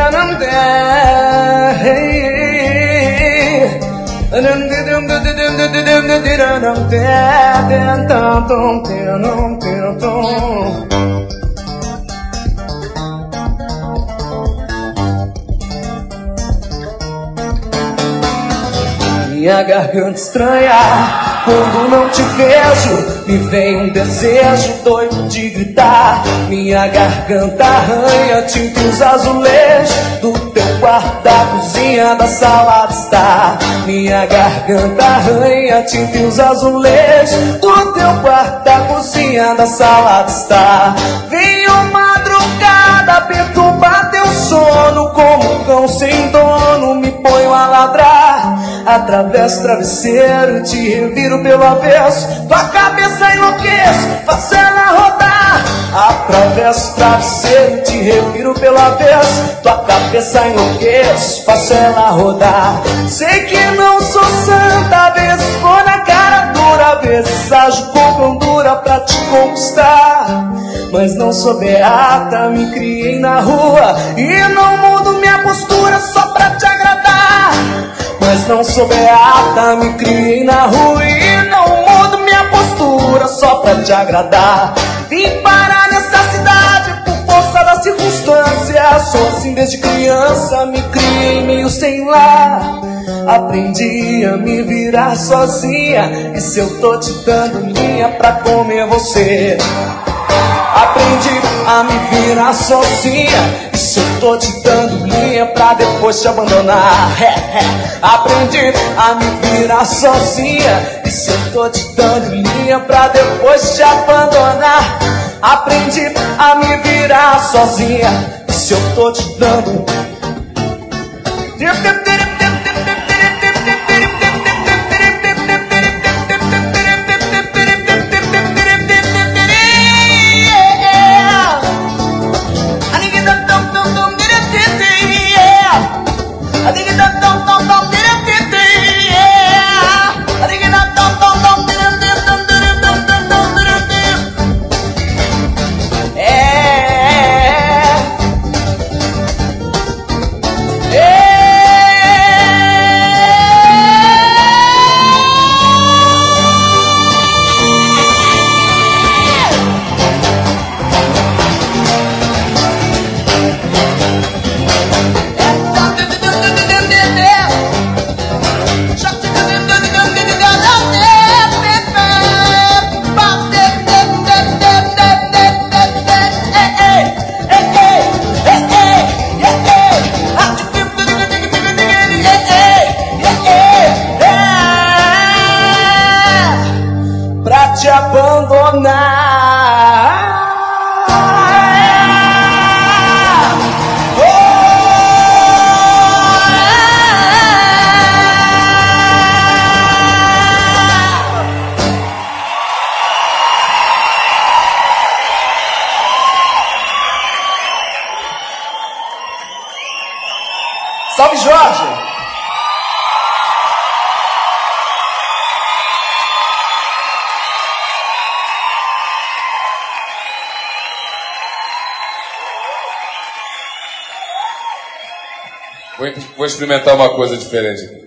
Minha garganta estranha, quando não te vejo, me vem um desejo doido de gritar. Minha garganta arranha, tinta os azulejos do teu quarto, da cozinha, da sala de estar. Minha garganta arranha, tinta os azulejos do teu quarto, da cozinha, da sala de estar. Venho madrugada perturbar teu sono, como um cão sem dono, me ponho a ladrar. Atravesso o travesseiro, te reviro pelo avesso, tua cabeça enlouqueço, faço ela rodar. Atravesso o travesseiro, te reviro pelo avesso, tua cabeça enlouqueço, faço ela rodar. Sei que não sou santa, às vezes vou na cara dura, às vezes ajo com candura pra te conquistar. Mas não sou beata, me criei na rua e não mudo minha postura só pra te agradar. Mas não sou beata, me criei na rua e não mudo minha postura só pra te agradar. Vim parar nessa cidade por força da circunstância, sou assim desde criança, me criei meio sem lar. Aprendi a me virar sozinha, e se eu tô te dando linha pra comer você? Aprendi a me virar sozinha, e se eu tô te dando linha pra depois te abandonar? Aprendi a me virar sozinha, e se eu tô te dando linha pra depois te abandonar? Aprendi a me virar sozinha, e se eu tô te dando... te abandonar. Salve, Jorge! Vou experimentar uma coisa diferente aqui.